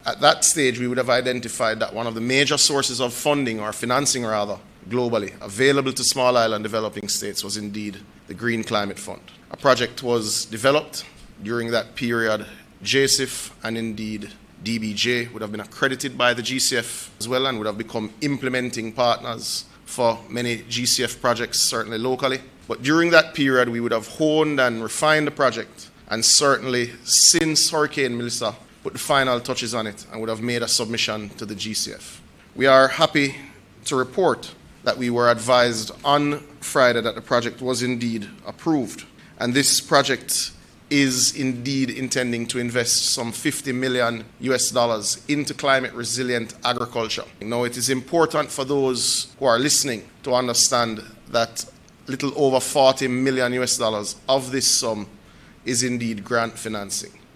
At that stage, we would have identified that one of the major sources of funding, or financing rather, globally, available to small island developing states was indeed the Green Climate Fund. A project was developed during that period. JCIF and indeed DBJ would have been accredited by the GCF as well and would have become implementing partners for many GCF projects, certainly locally. But during that period, we would have honed and refined the project, and certainly since Hurricane Melissa, put the final touches on it and would have made a submission to the GCF. We are happy to report that we were advised on Friday that the project was indeed approved. And this project is indeed intending to invest some $50 million into climate resilient agriculture. Now, it is important for those who are listening to understand that little over $40 million of this sum is indeed grant financing.